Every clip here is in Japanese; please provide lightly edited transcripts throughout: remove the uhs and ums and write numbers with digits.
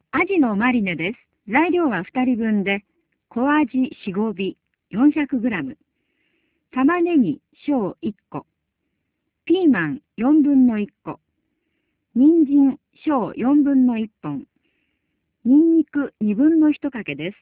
アジのマリネです。材料は2人分で、小アジ4、5尾 400g、玉ねぎ小1個、ピーマン4分の1個、人参小4分の1本、ニンニク2分の1かけです。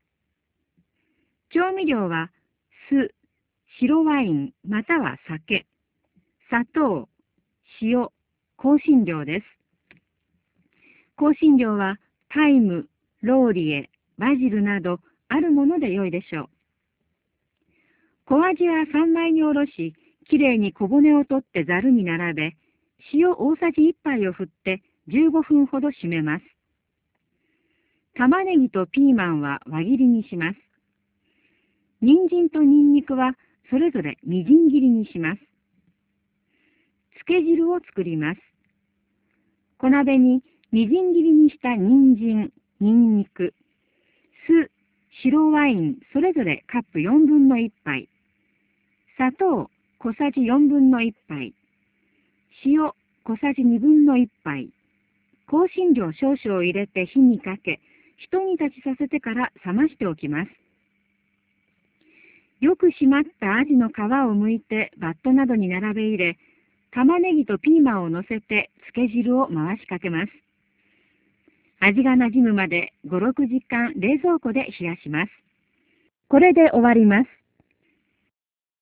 調味料は酢、白ワインまたは酒、砂糖、塩、香辛料です。香辛料はタイム、ローリエ、バジルなどあるもので良いでしょう。小アジは3枚におろし、きれいに小骨を取ってざるに並べ、塩大さじ1杯を振って15分ほど締めます。玉ねぎとピーマンは輪切りにします。人参とニンニクはそれぞれみじん切りにします。漬け汁を作ります。小鍋にみじん切りにした人参、ニンニク、酢、白ワインそれぞれカップ4分の1杯、砂糖小さじ4分の1杯、塩小さじ2分の1杯、香辛料少々を入れて火にかけ、一煮立ちさせてから冷ましておきます。よく締まったアジの皮を剥いてバットなどに並べ入れ、玉ねぎとピーマンを乗せて漬け汁を回しかけます。味が馴染むまで5、6時間冷蔵庫で冷やします。これで終わります。